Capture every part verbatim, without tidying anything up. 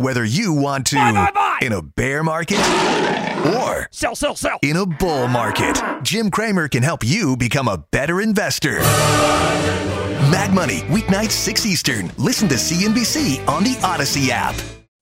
Whether you want to buy, buy, buy. in a bear market or sell, sell, sell. in a bull market, Jim Cramer can help you become a better investor. Mag Money, weeknights six Eastern. Listen to C N B C on the Odyssey app.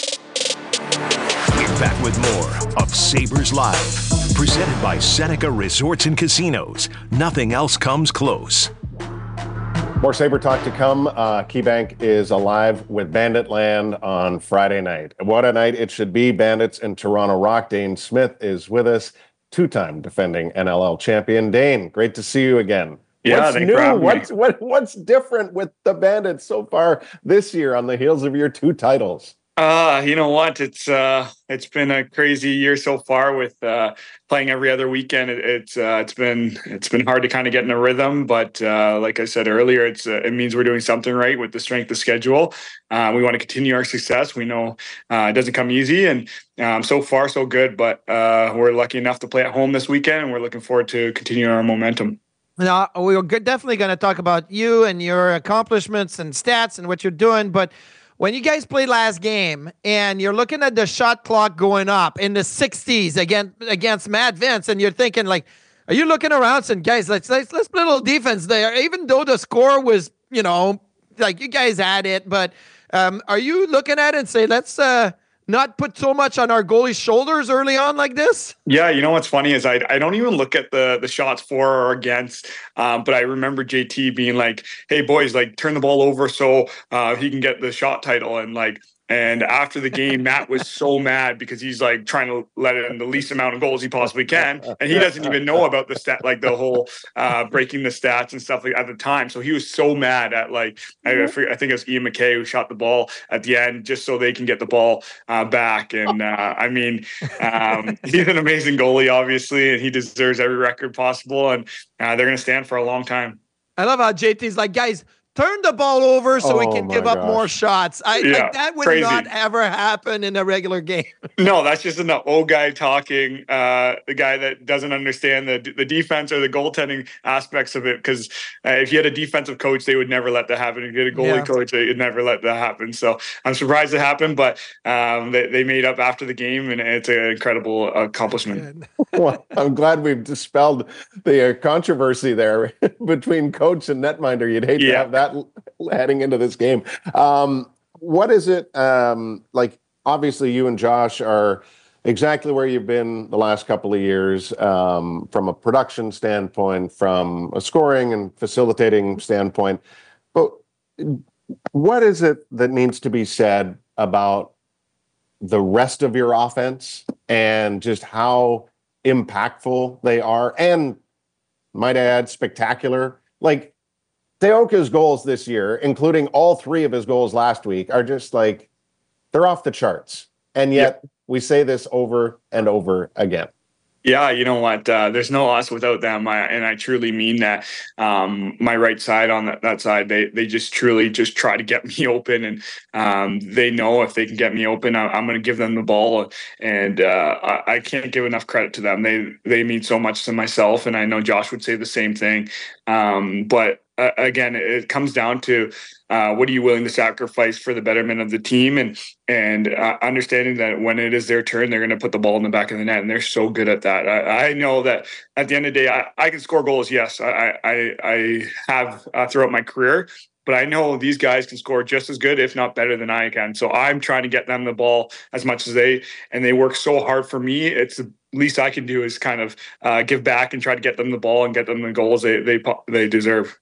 We're back with more of Sabres Live, presented by Seneca Resorts and Casinos. Nothing else comes close. More Sabre talk to come. Uh, KeyBank is alive with Bandit Land on Friday night. What a night it should be. Bandits in Toronto Rock. Dane Smith is with us, two-time defending N L L champion. Dane, great to see you again. Yeah, what's thanks new? for having What's me. what, what's different with the Bandits so far this year on the heels of your two titles? Uh, you know what? It's uh, it's been a crazy year so far with uh, playing every other weekend. It, it's uh, it's been it's been hard to kind of get in a rhythm, but uh, like I said earlier, it's uh, it means we're doing something right with the strength of schedule. Uh, we want to continue our success. We know uh, it doesn't come easy, and um, so far so good. But uh, we're lucky enough to play at home this weekend, and we're looking forward to continuing our momentum. Now, we're definitely going to talk about you and your accomplishments and stats and what you're doing, but when you guys played last game and you're looking at the shot clock going up in the sixties against against Matt Vince, and you're thinking, like, are you looking around saying, guys, let's let's let's play a little defense there, even though the score was, you know, like you guys had it, but um, are you looking at it and say, let's uh, not put so much on our goalie's shoulders early on like this? Yeah, you know what's funny is I I don't even look at the the shots for or against, um, but I remember J T being like, "Hey boys, like turn the ball over so uh, he can get the shot title," and like. And after the game, Matt was so mad because he's like trying to let in the least amount of goals he possibly can, and he doesn't even know about the stat, like the whole uh, breaking the stats and stuff like at the time. So he was so mad at like I, I, forget, I think it was Ian McKay who shot the ball at the end just so they can get the ball uh, back. And uh, I mean, um, he's an amazing goalie, obviously, and he deserves every record possible. And uh, they're going to stand for a long time. I love how J T's like, guys, turn the ball over so Oh we can my give up gosh. more shots. I Yeah, like, that would crazy. not ever happen in a regular game. No, that's just an old guy talking, uh, the guy that doesn't understand the the defense or the goaltending aspects of it. Because uh, if you had a defensive coach, they would never let that happen. If you had a goalie Yeah. coach, they would never let that happen. So I'm surprised it happened, but um, they, they made up after the game, and it's an incredible accomplishment. Well, I'm glad we've dispelled the uh, controversy there between coach and netminder. You'd hate to Yeah. have that l- heading into this game. Um, what is it um, like? Obviously, you and Josh are exactly where you've been the last couple of years um, from a production standpoint, from a scoring and facilitating standpoint. But what is it that needs to be said about the rest of your offense and just how impactful they are, and might I add, spectacular? Like Teoka's goals this year, including all three of his goals last week, are just like, they're off the charts. And yet we say this over and over again. Yeah, you know what? Uh, there's no us without them, I, and I truly mean that. Um, my right side on that, that side, they they just truly just try to get me open, and um, they know if they can get me open, I, I'm going to give them the ball, and uh, I, I can't give enough credit to them. They they mean so much to myself, and I know Josh would say the same thing. Um, but uh, again, it comes down to uh, what are you willing to sacrifice for the betterment of the team, and and uh, understanding that when it is their turn, they're going to put the ball in the back of the net, and they're so good at that. I, I know that at the end of the day, I, I can score goals. Yes, I I, I have uh, throughout my career, but I know these guys can score just as good, if not better than I can. So I'm trying to get them the ball as much as they, and they work so hard for me. It's the least I can do is kind of uh, give back and try to get them the ball and get them the goals they they they deserve.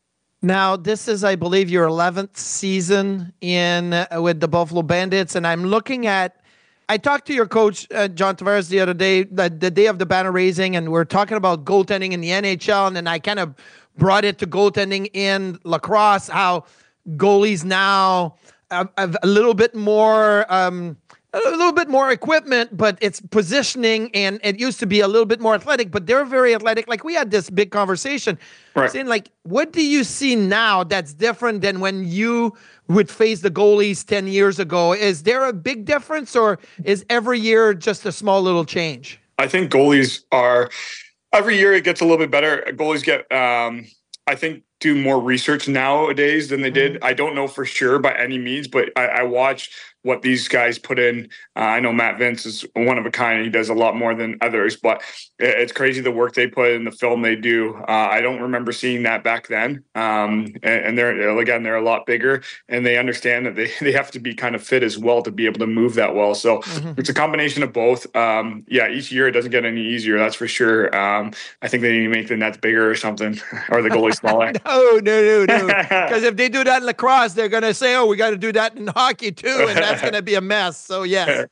Now, this is, I believe, your eleventh season in uh, with the Buffalo Bandits, and I'm looking at. I talked to your coach, uh, John Tavares, the other day, the, the day of the banner raising, and we're talking about goaltending in the N H L, and then I kind of brought it to goaltending in lacrosse, how goalies now have, have a little bit more. Um, a little bit more equipment, but it's positioning, and it used to be a little bit more athletic, but they're very athletic. Like we had this big conversation Right. saying, like, what do you see now that's different than when you would face the goalies ten years ago? Is there a big difference, or is every year just a small little change? I think goalies are every year it gets a little bit better. Goalies get, um, I think, do more research nowadays than they did. I don't know for sure by any means, but I, I watch what these guys put in. Uh, I know Matt Vince is one of a kind. He does a lot more than others, but it's crazy the work they put in, the film they do. Uh, I don't remember seeing that back then. Um, and, and they're, again, they're a lot bigger, and they understand that they, they have to be kind of fit as well to be able to move that well. So mm-hmm. it's a combination of both. Um, yeah, each year it doesn't get any easier, that's for sure. Um, I think they need to make the nets bigger or something, or the goalie smaller. no, no, no, no. Because if they do that in lacrosse, they're going to say, oh, we got to do that in hockey too, and that's going to be a mess. So, yes.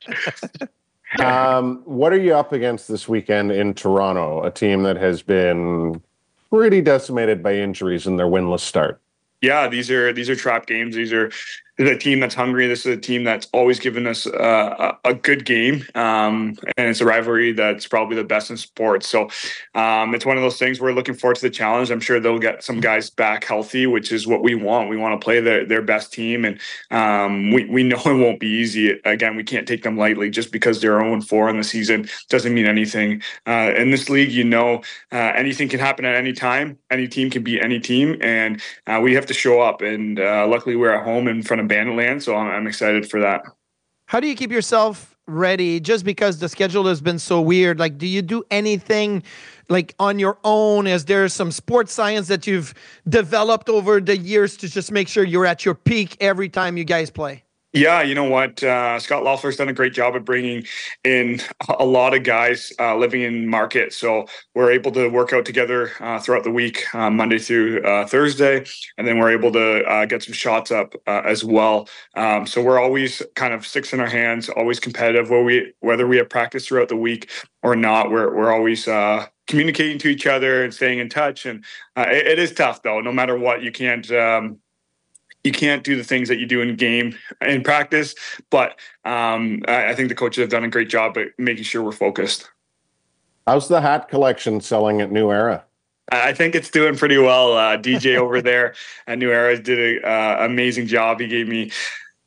um, what are you up against this weekend in Toronto, a team that has been pretty decimated by injuries in their winless start? Yeah, these are these are trap games. These are This is a team that's hungry. This is a team that's always given us uh, a, a good game. Um, and it's a rivalry that's probably the best in sports. So um, it's one of those things we're looking forward to the challenge. I'm sure they'll get some guys back healthy, which is what we want. We want to play their, their best team. And um, we, we know it won't be easy. Again, we can't take them lightly. Just because they're oh and four in the season doesn't mean anything. Uh, in this league, you know, uh, anything can happen at any time. Any team can beat any team. And uh, we have to show up. And uh, luckily we're at home in front of Banditland, so I'm, I'm excited for that. How do you keep yourself ready just because the schedule has been so weird? Like, do you do anything like on your own? Is there some sports science that you've developed over the years to just make sure you're at your peak every time you guys play? Yeah, you know what? Uh, Scott Loeffler's done a great job of bringing in a lot of guys uh, living in market. So we're able to work out together uh, throughout the week, uh, Monday through uh, Thursday. And then we're able to uh, get some shots up uh, as well. Um, so we're always kind of six in our hands, always competitive. Where we, whether we have practice throughout the week or not, we're, we're always uh, communicating to each other and staying in touch. And uh, it, it is tough, though. No matter what, you can't... Um, You can't do the things that you do in game in practice, but um, I think the coaches have done a great job at making sure we're focused. How's the hat collection selling at New Era? I think it's doing pretty well. Uh, D J over there at New Era did an uh, amazing job. He gave me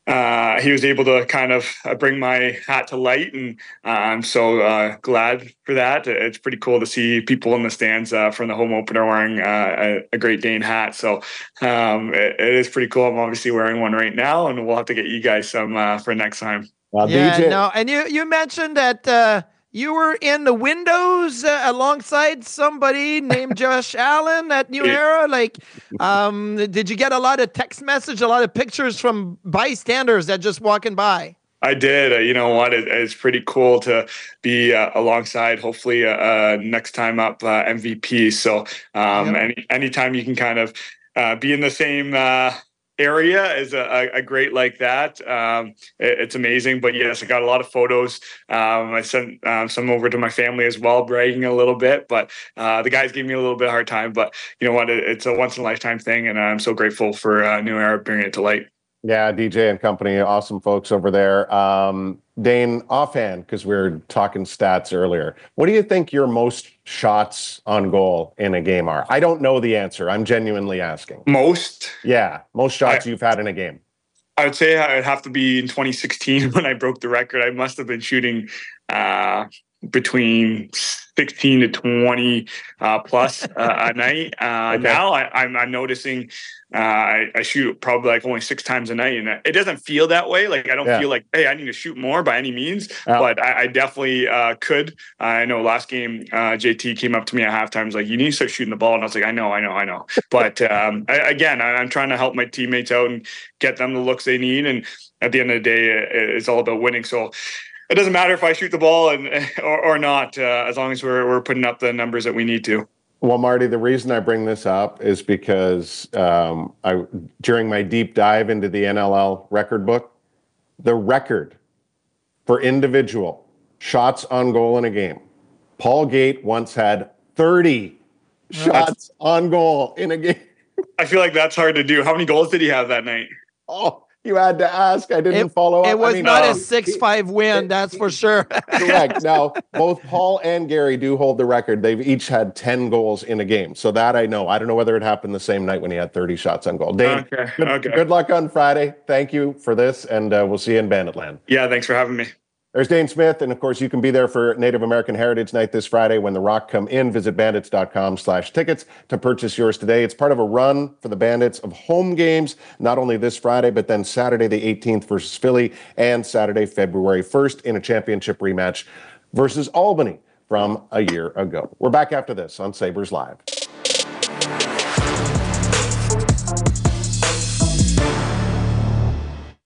Uh, he was able to kind of uh, bring my hat to light, and uh, I'm so uh, glad for that. It's pretty cool to see people in the stands uh, from the home opener wearing uh, a, a Great Dane hat. So um, it, it is pretty cool. I'm obviously wearing one right now, and we'll have to get you guys some uh, for next time. Uh, yeah, D J. No, and you you mentioned that uh, you were in the windows uh, alongside somebody named Josh Allen at New Era. Like, um, did you get a lot of text message, a lot of pictures from bystanders that just walking by? I did. Uh, you know what? It, it's pretty cool to be uh, alongside, hopefully, uh, uh, next time up uh, M V P. So um, yep. any anytime you can kind of uh, be in the same uh, area is a, a great like that. Um, it, it's amazing. But yes, I got a lot of photos. Um, I sent um, some over to my family as well, bragging a little bit. But uh, the guys gave me a little bit of a hard time. But you know what? It, it's a once in a lifetime thing, and I'm so grateful for uh, New Era bringing it to light. Yeah, D J and company, awesome folks over there. Um, Dane, offhand, because we were talking stats earlier, what do you think your most shots on goal in a game are? I don't know the answer. I'm genuinely asking. Most? Yeah, most shots I, you've had in a game. I would say I'd have to be in twenty sixteen when I broke the record. I must have been shooting uh, between sixteen to twenty uh, plus uh, a night. Uh, okay. Now I, I'm, I'm noticing uh, I, I shoot probably like only six times a night, and it doesn't feel that way. Like I don't yeah. feel like, hey, I need to shoot more by any means, yeah. but I, I definitely uh, could. I know last game, uh, J T came up to me at halftime, was like, "You need to start shooting the ball," and I was like, "I know, I know, I know." But um, I, again, I, I'm trying to help my teammates out and get them the looks they need, and at the end of the day, it, it's all about winning. So it doesn't matter if I shoot the ball and or, or not, uh, as long as we're we're putting up the numbers that we need to. Well, Marty, the reason I bring this up is because um, I during my deep dive into the N L L record book, the record for individual shots on goal in a game, Paul Gate once had thirty well, shots on goal in a game. I feel like that's hard to do. How many goals did he have that night? Oh, you had to ask. I didn't it, follow up. It was I mean, not um, a six five win, it, that's for sure. Correct. Now, both Paul and Gary do hold the record. They've each had ten goals in a game. So that I know. I don't know whether it happened the same night when he had thirty shots on goal. Dane, okay. Good, okay. good luck on Friday. Thank you for this, and uh, we'll see you in Banditland. Yeah, thanks for having me. There's Dane Smith, and of course, you can be there for Native American Heritage Night this Friday when the Rock come in. Visit bandits.com slash tickets to purchase yours today. It's part of a run for the Bandits of home games, not only this Friday, but then Saturday the eighteenth versus Philly and Saturday, February first in a championship rematch versus Albany from a year ago. We're back after this on Sabres Live.